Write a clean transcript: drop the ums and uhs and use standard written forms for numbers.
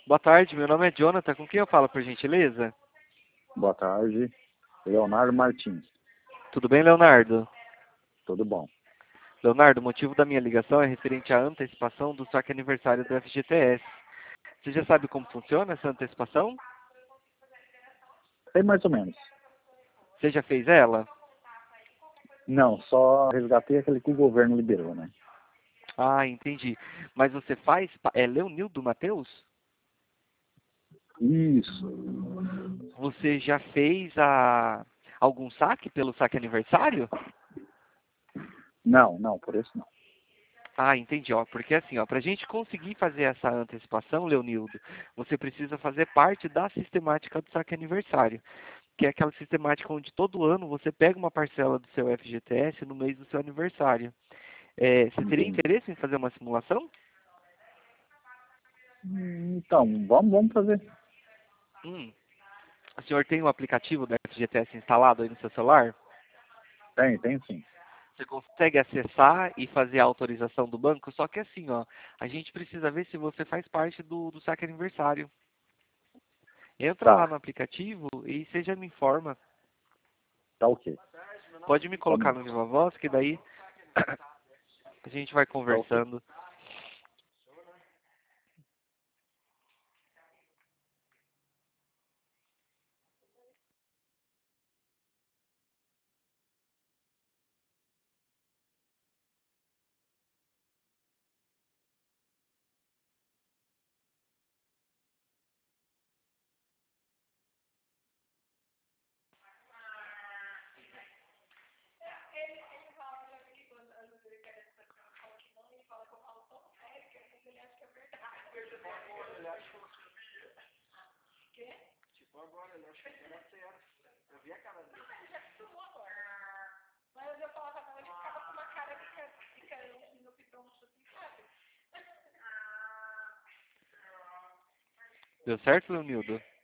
Boa tarde, meu nome é Jonathan. Com quem eu falo, por gentileza? Boa tarde, Leonardo Martins. Tudo bem, Leonardo? Tudo bom? Leonardo, o motivo da minha ligação é referente à antecipação do saque aniversário do FGTS. Você já sabe como funciona essa antecipação? Sei mais ou menos. Você já fez ela? Não, só resgatei aquele que o governo liberou, né? Ah, entendi. Mas você faz... É Leonildo Matheus? Isso. Você já fez algum saque pelo saque aniversário? Não, por isso não. Ah, entendi, ó. Porque assim, ó, para a gente conseguir fazer essa antecipação, Leonildo, você precisa fazer parte da sistemática do saque aniversário, que é aquela sistemática onde todo ano você pega uma parcela do seu FGTS no mês do seu aniversário. Você teria Entendi. interesse em fazer uma simulação? Então, vamos fazer. Hum. O senhor tem o aplicativo do FGTS instalado aí no seu celular? Tem sim. Você consegue acessar e fazer a autorização do banco? Só que assim, ó, a gente precisa ver se você faz parte do saque aniversário. Entra lá Tá, no aplicativo e você já me informa. tá ok. Pode me colocar Vamos, no Viva Voz, que daí a gente vai tá ok. conversando. Deu certo, Leonildo?